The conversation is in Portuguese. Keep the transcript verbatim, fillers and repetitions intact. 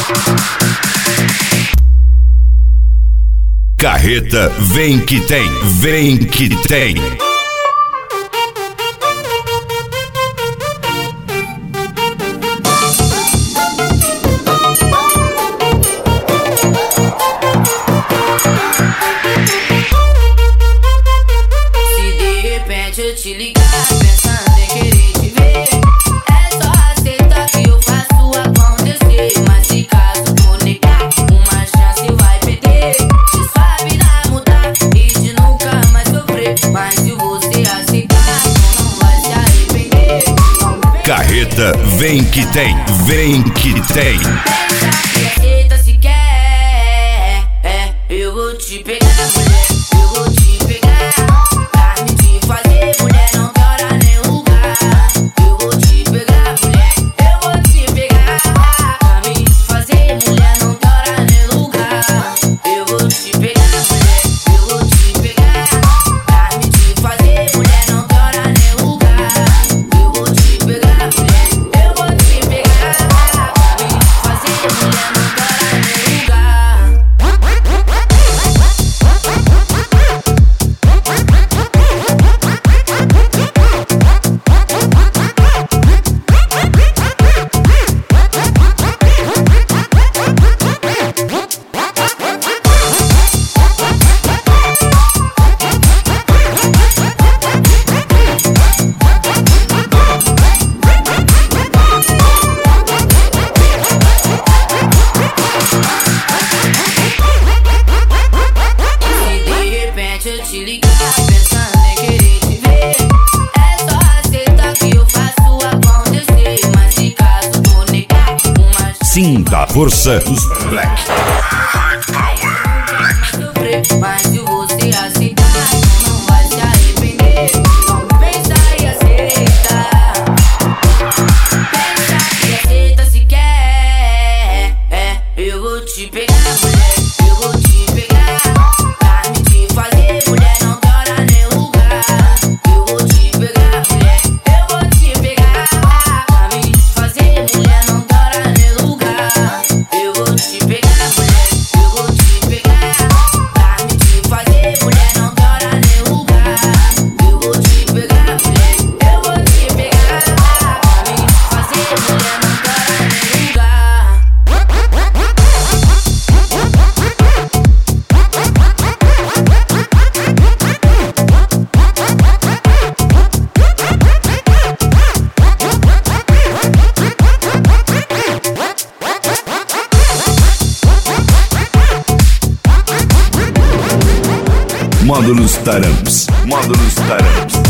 Carreta vem que tem, vem que tem. Se de repente eu te ligar pensando em querer te ver, é só aceitar que eu faço acontecer. Mas se caso for negar, uma chance vai perder. Te sabe mudar e de nunca mais sofrer. Mas se você aceitar, não vai se arrepender. Carreta vem que tem, vem que tem. Pensa que aceita se quer, é, eu vou te pegar, mulher, eu vou te pegar. Pra me te fazer, mulher, não tem hora nem lugar. Eu vou te pegar, mulher, eu vou te pegar. Pra me te fazer, mulher, não tem hora nem lugar. Eu vou te pegar, mulher, eu vou te pegar. Pra me te fazer, mulher, não tem hora nem lugar. Eu vou te pegar, mulher, eu vou te pegar. Pra me te fazer, mulher, não tem hora nem lugar. Se de repente eu te ligar pensando em querer te ver, é só aceitar que eu faço acontecer. Mas se caso for negar, uma chance Sinta a força dos Black. sofrer. Mas se você aceitar, não vai se arrepender. Não pensa e aceita. Pensa e aceita se quer, é, eu vou te pegar, mulher, eu vou te pegar. Pra me te fazer, mulher, não tem hora nem lugar. Eu vou te pegar, mulher, eu vou te pegar. Pra me te fazer, mulher, não tem hora nem lugar. Eu vou te pegar, mulher, eu vou te pegar. Pra me te fazer, mulher, não tem hora nem lugar. Eu vou te pegar, mulher, eu vou te pegar. Pra me te fazer, mulher, não tem hora nem lugar. Módulos Taramps, Módulos Taramps.